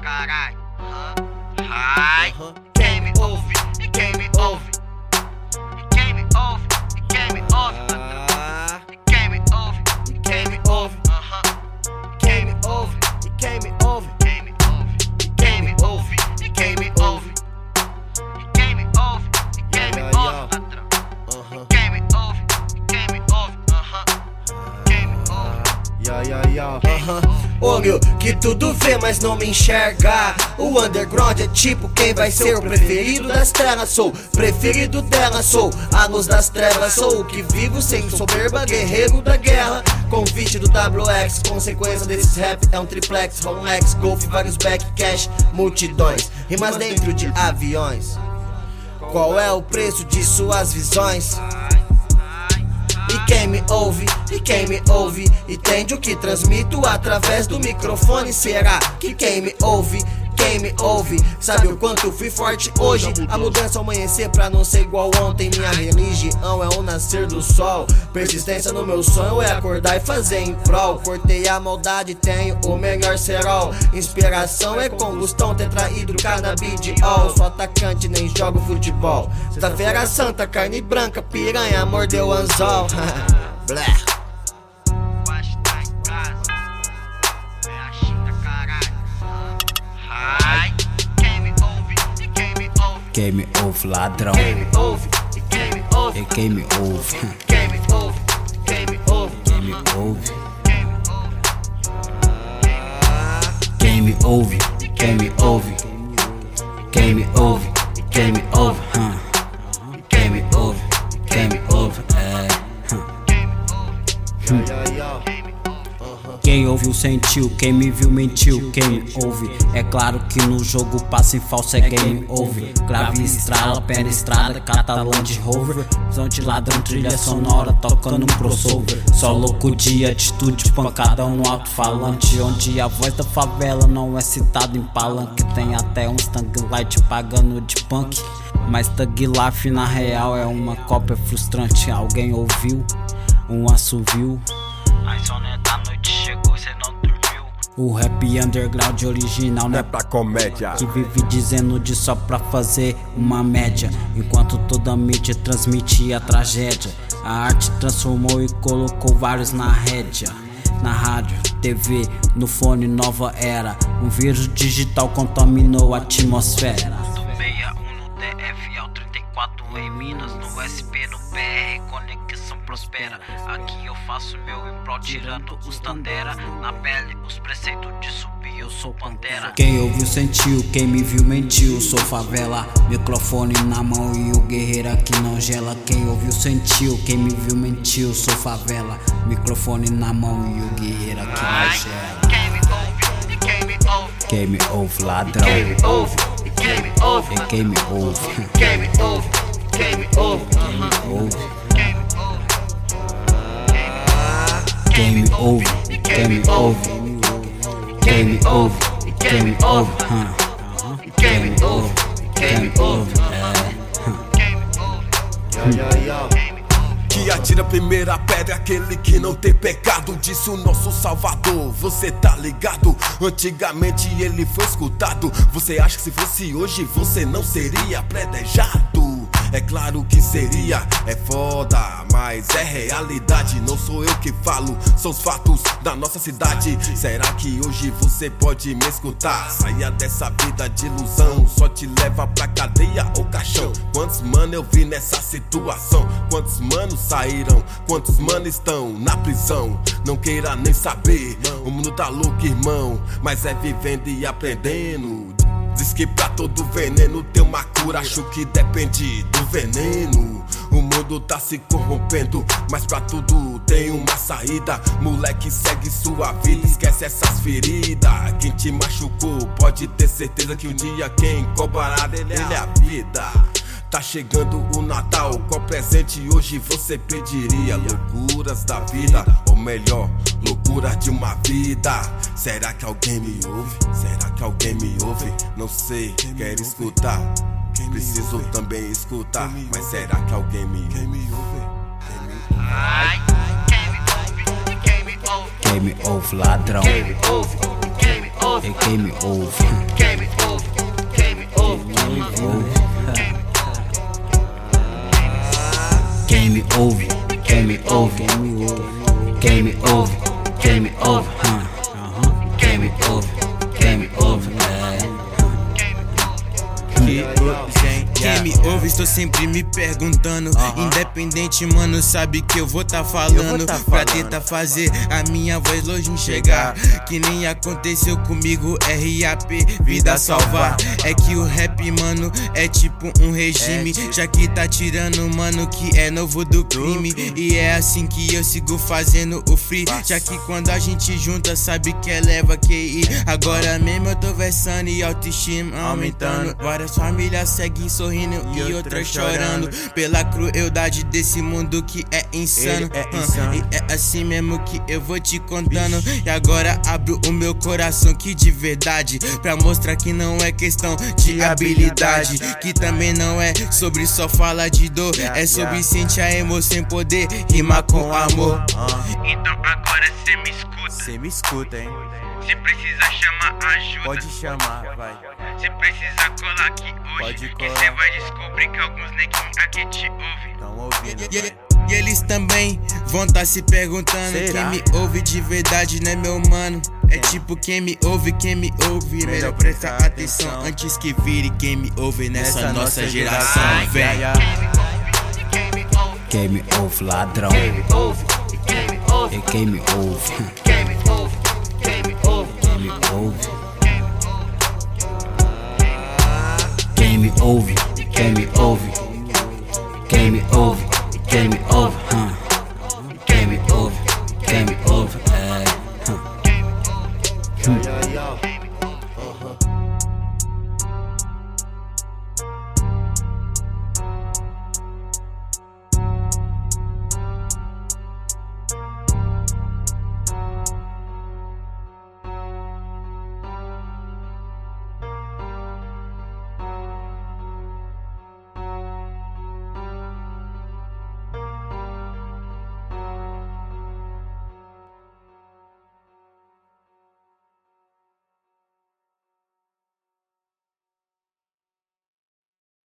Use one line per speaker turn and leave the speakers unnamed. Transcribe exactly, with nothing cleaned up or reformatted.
caralho. Ai, quem me ouve e quem me ouve. E quem me ouve e quem me ouve. E quem me ouve e quem me ouve. Quem me ouve e quem me ouve. Quem me ouve e quem me ouve. E quem me ouve. E quem me ouve e quem me ouve, patrão. E quem me ouve e quem me ouve. Quem me ouve.
Yo, yo, yo. Olho que tudo vê, mas não me enxerga. O underground é tipo quem vai ser o preferido das terras. Sou preferido dela, sou a luz das trevas. Sou o que vivo sem soberba, guerreiro da guerra. Convite do W X, consequência desses rap é um triplex. Rolex, Golf, vários back cash, multidões, rimas dentro de aviões. Qual é o preço de suas visões? E quem me ouve, e quem me ouve, entende o que transmito através do microfone. Será que quem me ouve, quem me ouve, sabe o quanto fui forte hoje? A mudança ao amanhecer pra não ser igual ontem. Minha religião é o nascer do sol. Persistência no meu sonho é acordar e fazer em prol. Cortei a maldade, tenho o melhor cerol. Inspiração é combustão, tetrahidro, canabidiol. Sou atacante, nem jogo futebol. Sexta-feira santa, carne branca, piranha, mordeu anzol. Blé.
Quem me ouve, ladrão.
Quem me ouve e quem me ouve.
E quem me ouve.
Quem me ouve, quem me ouve.
Quem me ouve. Quem me ouve, quem me ouve. Quem me ouve, quem me ouve. Quem me ouve, quem me ouve. Quem ouviu sentiu, quem me viu mentiu. Quem me ouve, é claro que no jogo passa em falso é game over. Grave estrala, pé na estrada, Cataland Rover. Visão de ladrão, trilha sonora, tocando um crossover. Só louco de atitude, pancadão no alto-falante. Onde a voz da favela não é citada em palanque. Tem até uns Thug Life pagando de punk. Mas Thug Life na real é uma cópia frustrante. Alguém ouviu um assovio? A insônia da noite chegou, cê não dormiu. O rap underground original não é pra comédia, que vive dizendo de só pra fazer uma média, enquanto toda mídia transmite a tragédia. A arte transformou e colocou vários na rédea. Na rádio, T V, no fone, nova era. Um vírus digital contaminou a atmosfera. Do sessenta e um no D F ao trinta e quatro em Minas, no S P, no P R, conexão prospera. Aqui eu faço meu improl tirando os tandera. Na pele os preceitos de subir, eu sou pantera. Quem ouviu sentiu, quem me viu mentiu. Sou favela, microfone na mão e o guerreiro aqui não gela. Quem ouviu sentiu, quem me viu mentiu. Sou favela, microfone na mão e o guerreiro aqui não gela.
Quem me ouve e quem me ouve.
Quem me ouve, ladrão.
Quem me ouve e quem me ouve.
E quem me ouve.
Quem me ouve, quem me ouve.
Quem me ouve. Quem me ouve, quem me ouve. Quem me ouve, quem me ouve. Quem me ouve, quem me ouve.
Que atira a primeira pedra, aquele que não tem pecado, disse o nosso Salvador, você tá ligado? Antigamente ele foi escutado. Você acha que se fosse hoje você não seria predejado? É claro que seria, é foda, mas é realidade. Não sou eu que falo, são os fatos da nossa cidade. Será que hoje você pode me escutar? Saia dessa vida de ilusão, só te leva pra cadeia ou caixão. Quantos mano eu vi nessa situação? Quantos manos saíram? Quantos manos estão na prisão? Não queira nem saber, o mundo tá louco, irmão, mas é vivendo e aprendendo. Diz que pra todo veneno tem uma cura, acho que depende do veneno. O mundo tá se corrompendo, mas pra tudo tem uma saída. Moleque, segue sua vida, esquece essas feridas. Quem te machucou pode ter certeza que um dia quem cobrará dele é a vida. Tá chegando o Natal, qual presente hoje você pediria? Loucuras da vida, ou melhor, loucuras de uma vida. Será que alguém me ouve? Será que alguém me ouve? Não sei, quero escutar. Preciso também escutar, mas será que alguém me ouve?
Ai, quem me ouve e quem me ouve.
Quem me ouve, ladrão.
Quem me ouve, quem me ouve.
over.
Game over.
Game over. Game over.
Game over. Game over. Game over. Game over. Huh? Game over. Game over.
Quem me ouve, estou sempre me perguntando. uh-huh. Independente, mano, sabe que eu vou tá falando, tá pra tentar fazer a minha voz longe me chegar. Que nem aconteceu comigo, R A P, vida salvar. É que o rap, mano, é tipo um regime, já que tá tirando, mano, que é novo do crime. E é assim que eu sigo fazendo o free, já que quando a gente junta, sabe que eleva Q I. Agora mesmo eu tô versando e autoestima aumentando. Várias famílias seguem sorrindo e outras chorando pela crueldade desse mundo que é insano.
é insano.
E é assim mesmo que eu vou te contando. E agora abro o meu coração que de verdade, pra mostrar que não é questão de habilidade, que também não é sobre só falar de dor, é sobre sentir a emoção, poder rimar com amor.
Então agora cê me escuta.
Cê me escuta, hein?
Se precisa chamar ajuda,
Pode chamar, vai.
se precisa colar aqui hoje,
Pode
que
colar.
cê vai descobrir que alguns neguinhos aqui te ouvem.
Tão ouvindo,
E,
vai.
e eles também vão tá se perguntando:
Será?
quem me ouve de verdade, né, meu mano? É tipo quem me ouve, quem me ouve. Melhor prestar atenção antes que vire quem me ouve nessa
Nessa
nossa
nossa
geração,
geração,
vem.
ai, ai.
Game over,
Game over, ladrão.
game over, game over,
É game over.
game over, game over,
Game over. Game over. Game over. Game over. Game over. Huh?